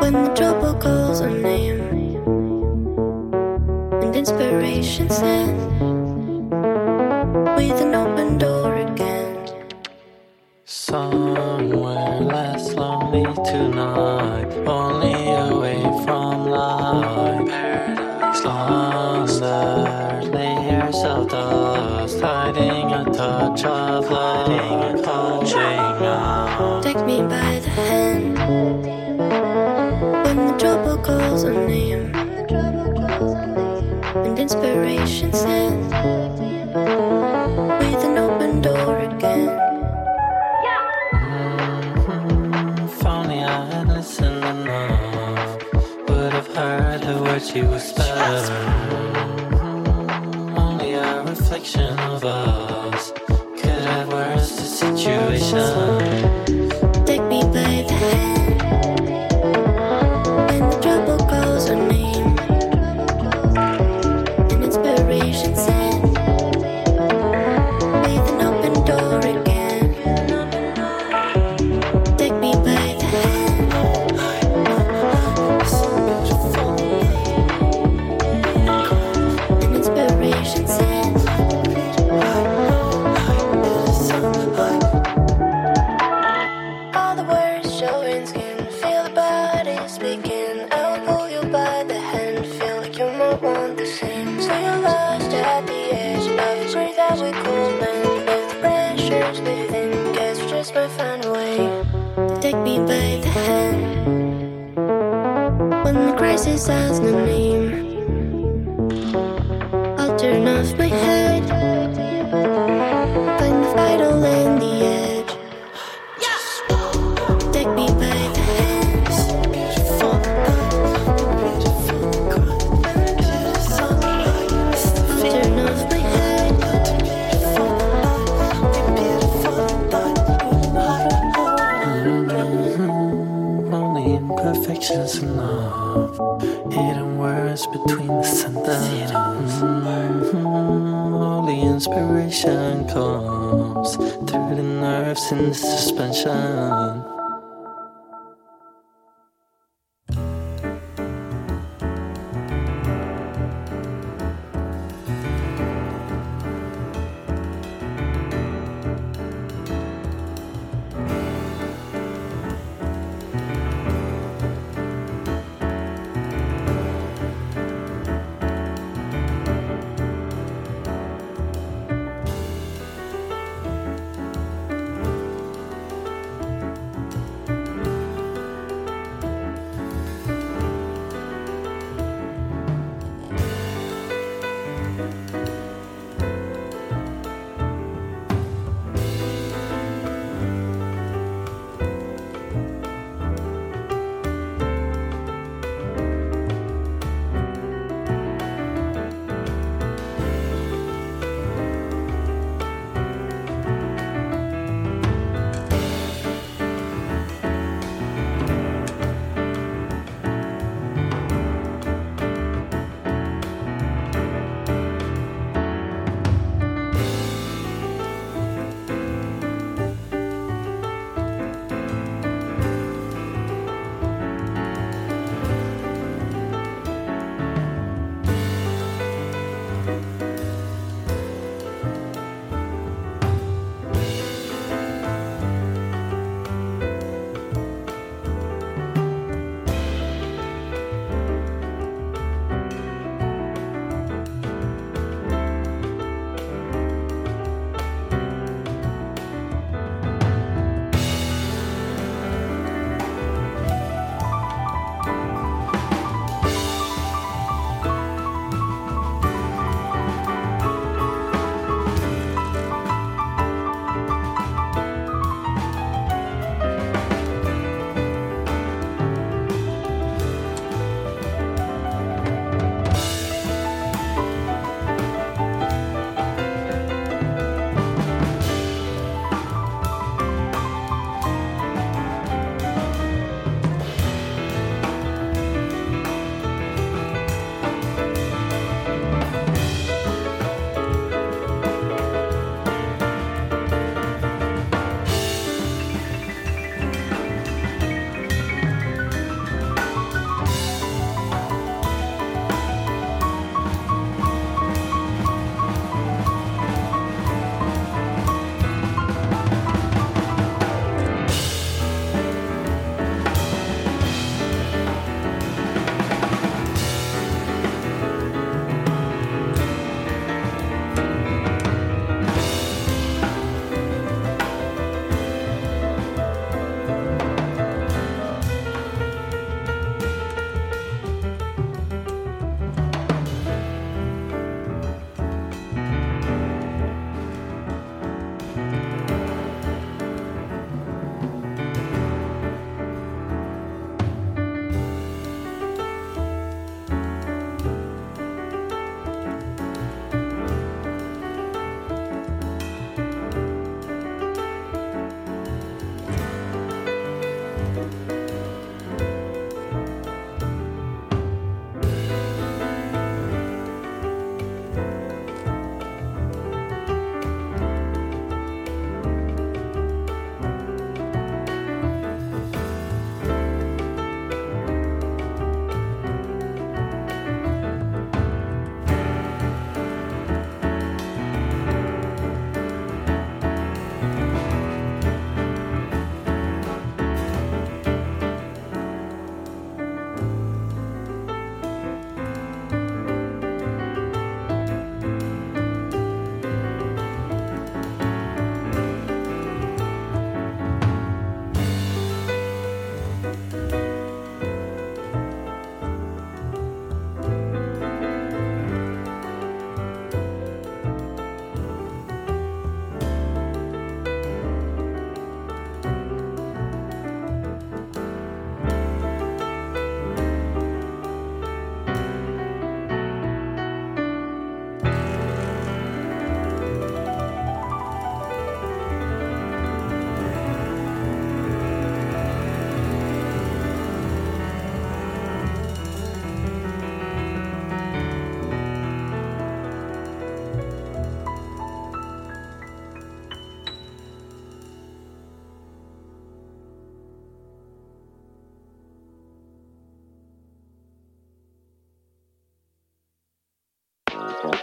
When the trouble calls our name and inspiration sent with an open door again. Somewhere less lonely tonight, only away from light. Paradise under layers of dust, hiding a touch of love, touching out. Take me by the hand when the trouble calls our name and inspiration sent with an open door again. If only I had listened enough, would have heard her words she whispered. Only a reflection of us could have worse the situation. Take me by the hand when the trouble calls our name and inspiration sent with an open door again. Take me by the hand and inspiration sent. All the words showing skin, feel the body speaking. I'll pull you by the hand, feel like you might want the same. So you're lost at the edge of the breeze that we cool and if the pressure's within, guess we just might find a way to take me by the hand. When the crisis has no name, I'll turn off my head, find the vital and the edge. Take me by the hand. I'll turn off my head. Only imperfections enough, hidden words between the sentences. Only inspiration comes through the nerves in the suspension.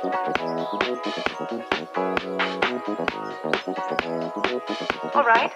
All right.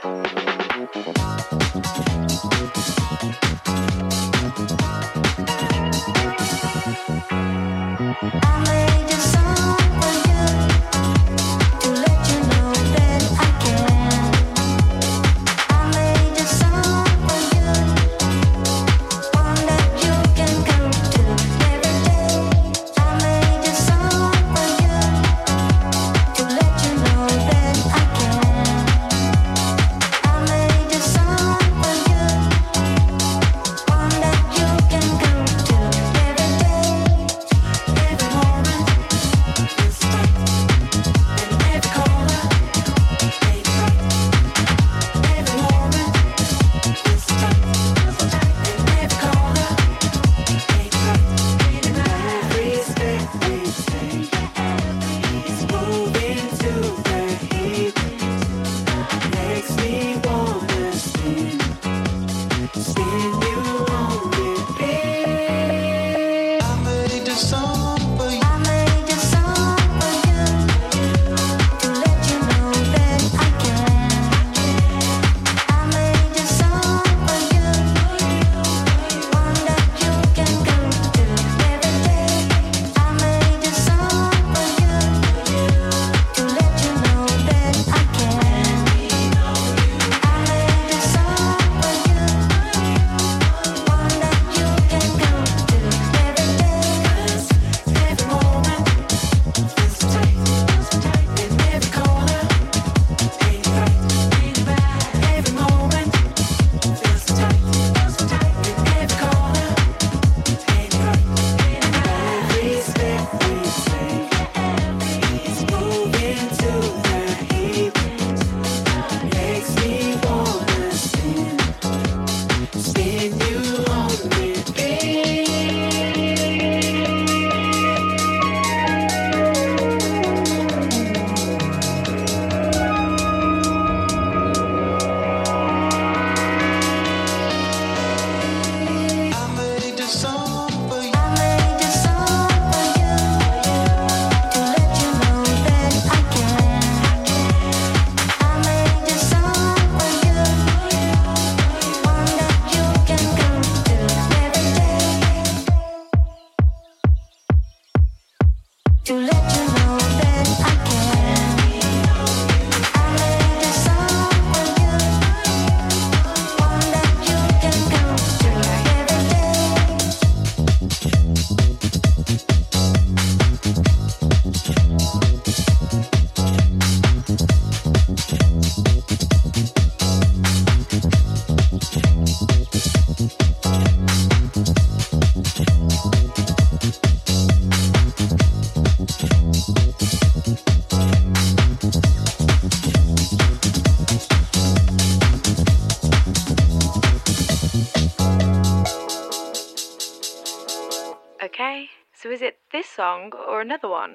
So is it this song or another one?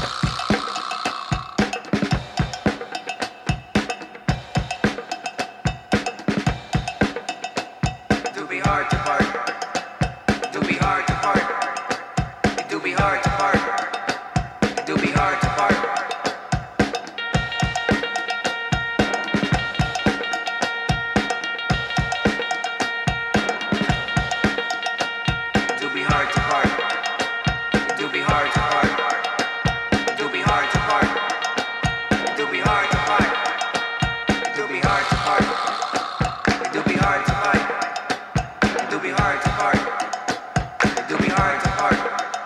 Do be hard to part. Do be hard to part. It do be hard to part. It do be hard to part. Do be hard to part. It do be hard to part. It do be hard to part. It do be hard to part. It do be hard to part. It do be hard to fight. It do be hard to part. It do be hard to part.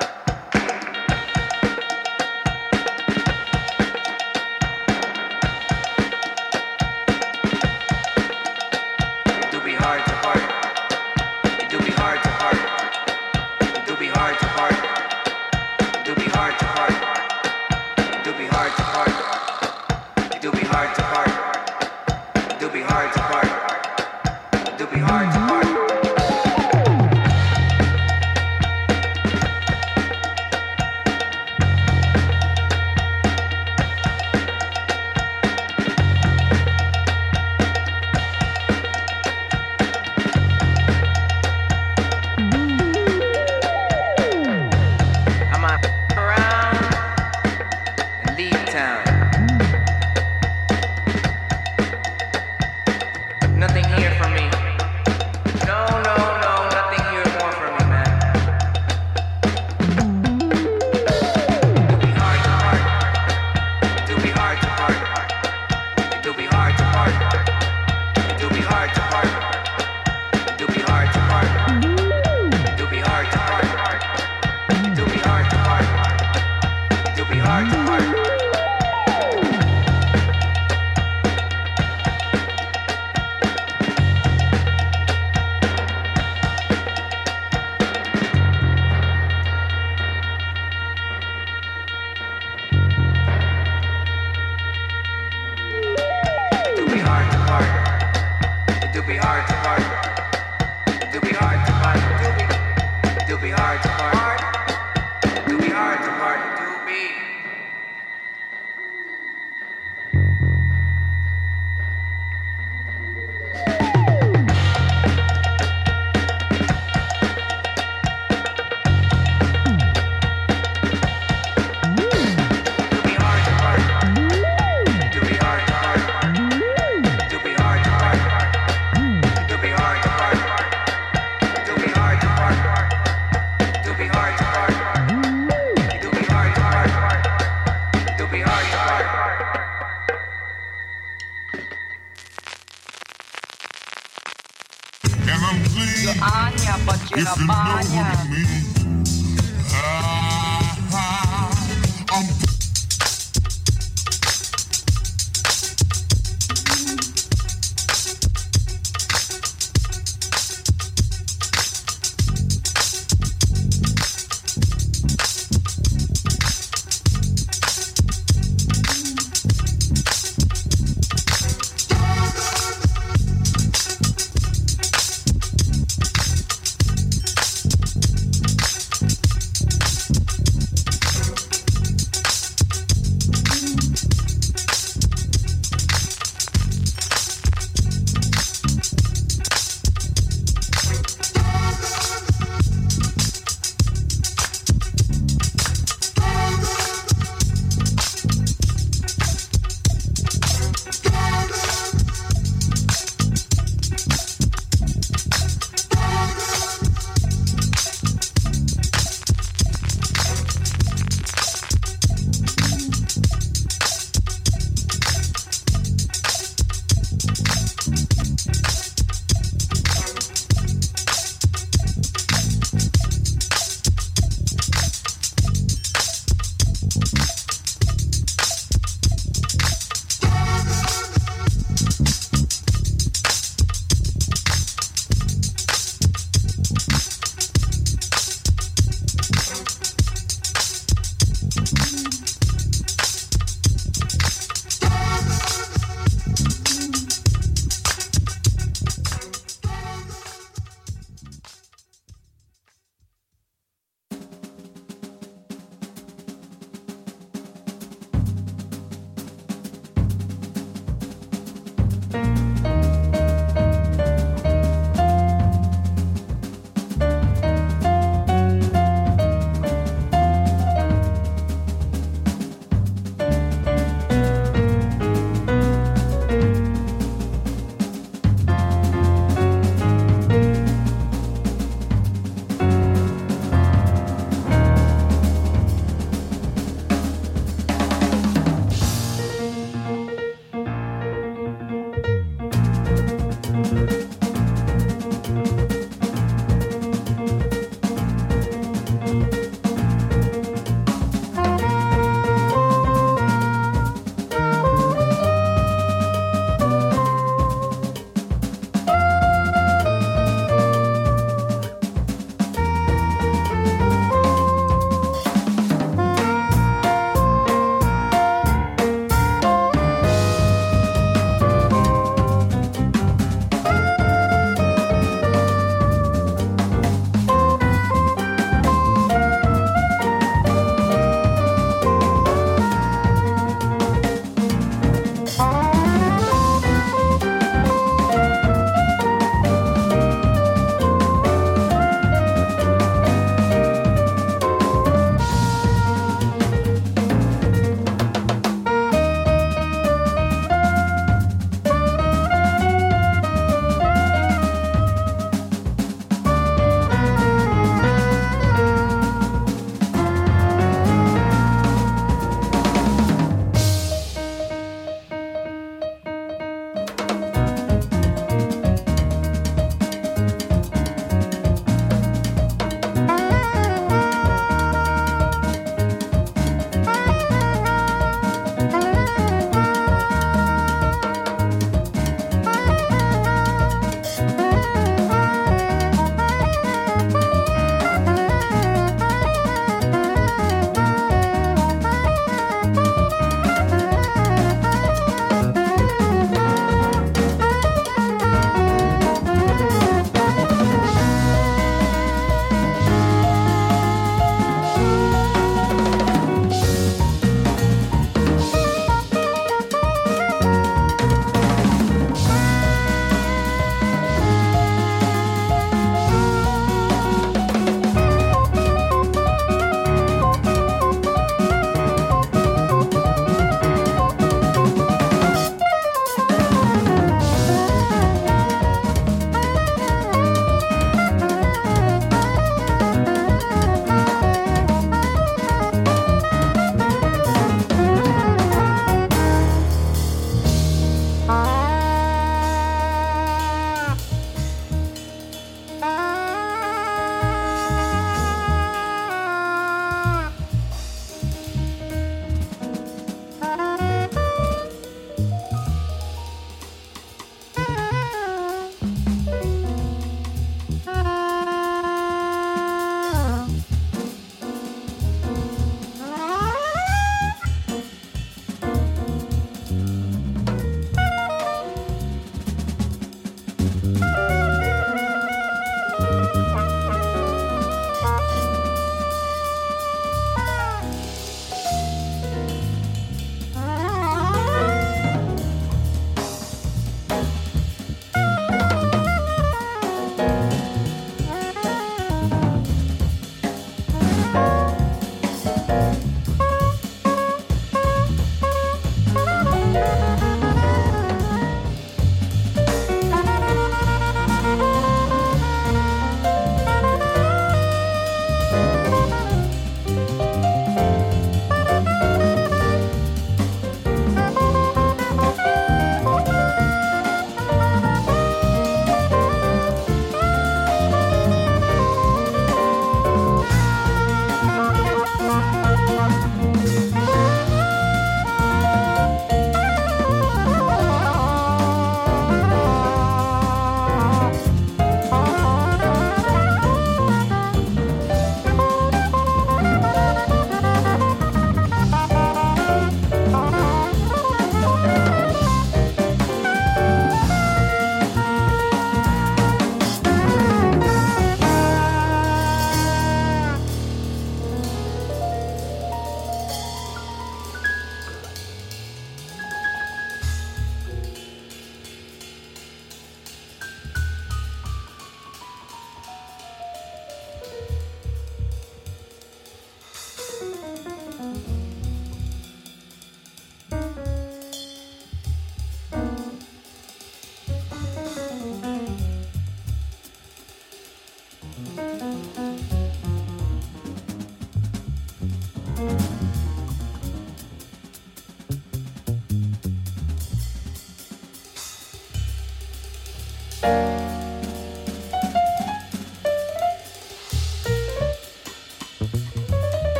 It do be hard to part. It do be hard to part. It do be hard to part. It do be hard to part. It do be hard to part. It do be hard to part. It do be hard to part. It do be hard to part. if you know what I mean. I'm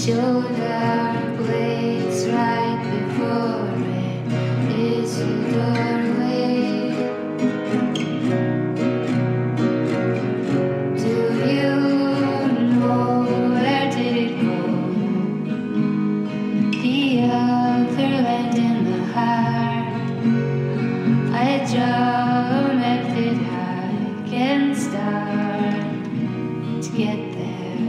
shoulder blades right before it is the doorway. Do you know where did it go? The other land in the heart. I draw a method I can start to get there.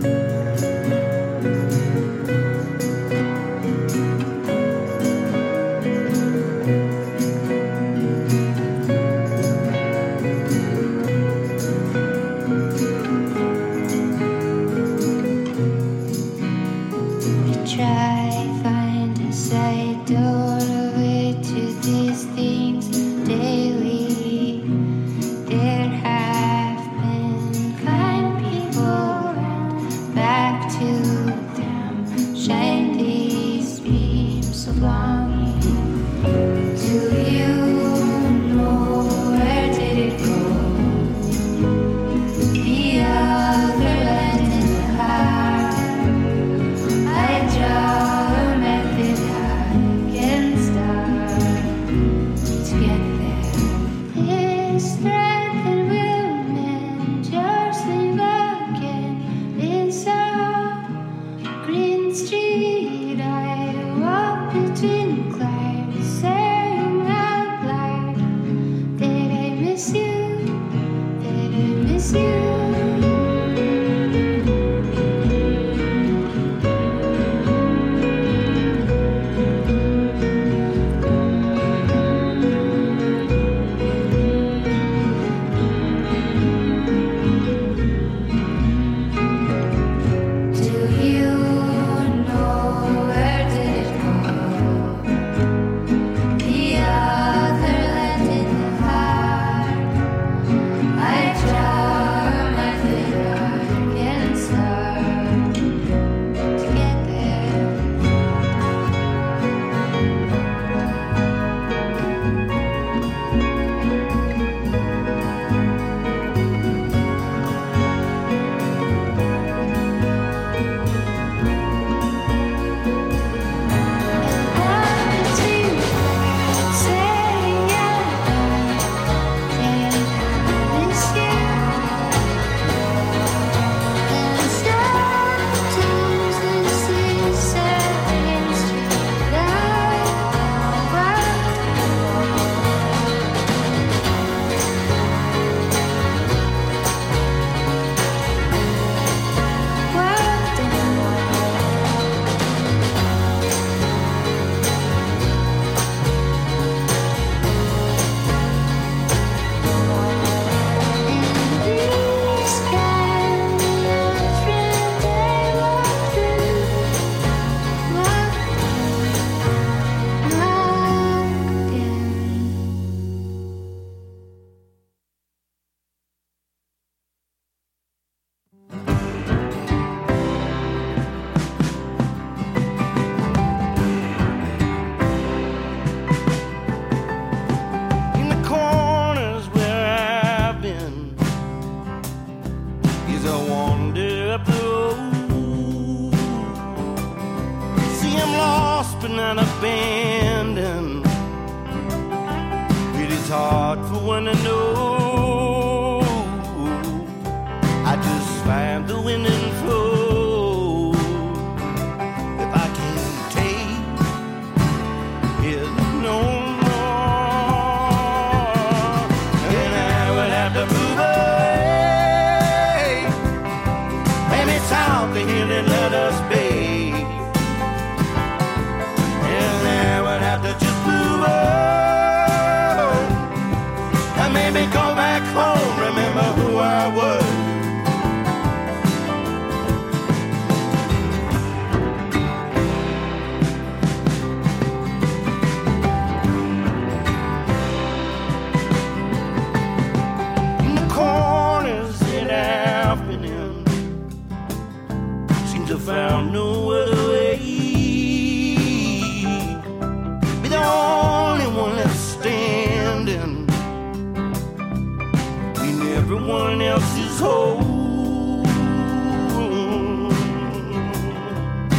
Try find a side doorway to these things daily. There have been kind people and back to them shine these beams of longing. Do you know where did it go? The other land in the heart. I draw a method I can start to get there. This thread that will mend your sleeve again is a green street. I walk between clouds, saying out loud that I miss you, that I miss you. Do you know where did it go? The other land in the heart. I draw a method I can start to get there. In the corners where I've been, as I wander up the road, see I'm lost but not abandoned. It is hard for one to know. I just find the wind and flow. If I can't take it no more, then I would have to move away. Maybe something here that let us be. And I would have to just move on. And maybe go back home, remember who I was. In the corners that I've been in, seems I found no other way. Be the only one left standing in everyone else's home.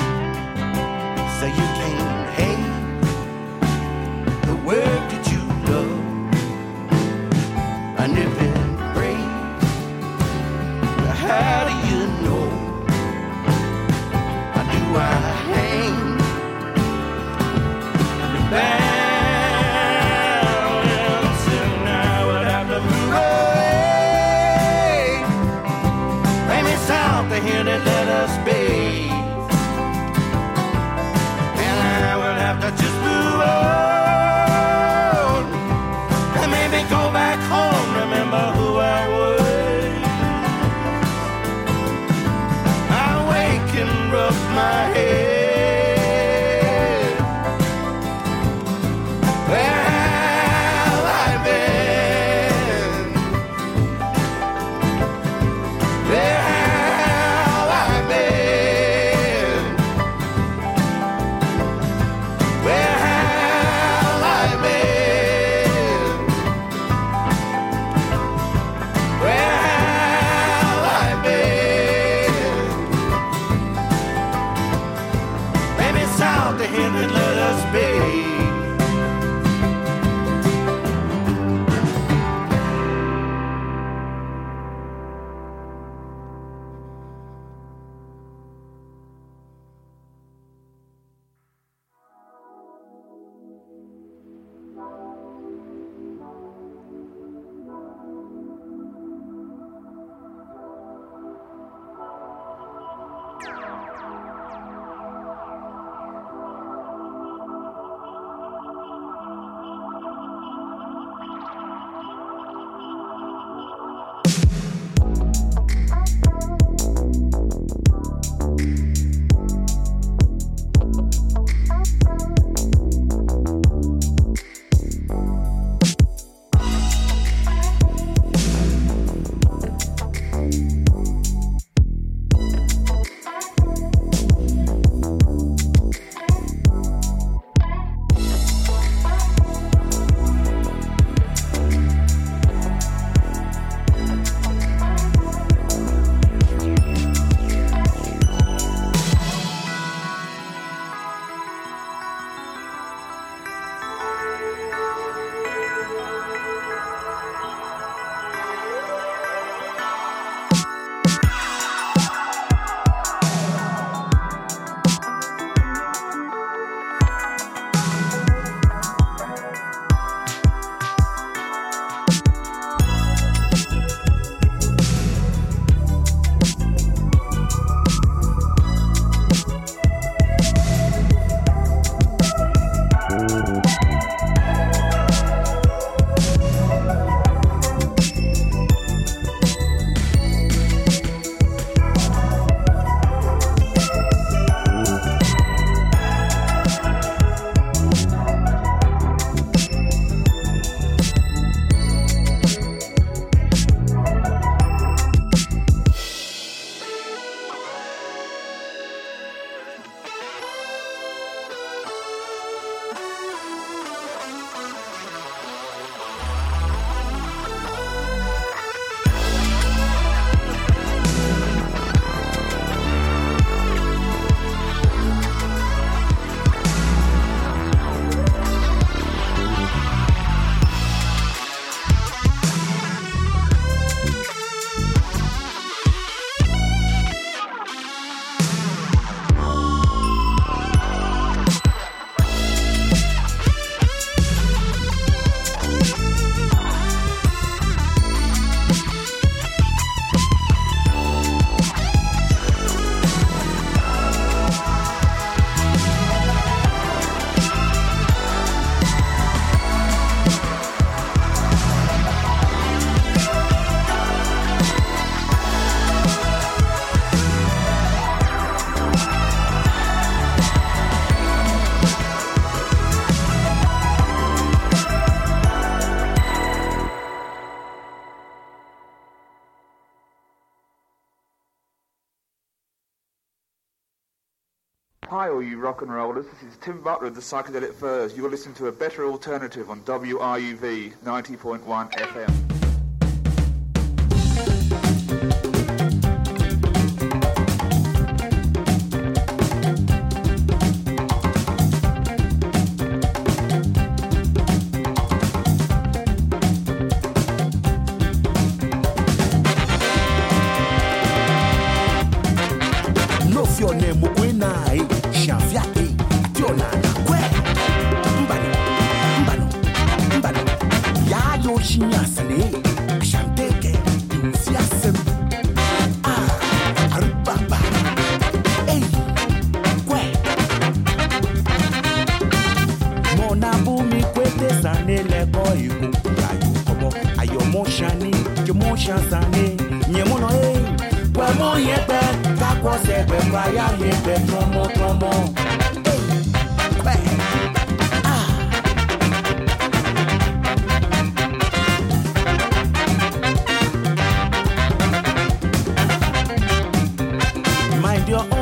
Hi all you rock and rollers, this is Tim Butler of the Psychedelic Furs. You're listening to a better alternative on WRUV 90.1 FM.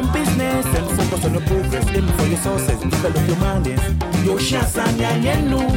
Develop your mind, your chance and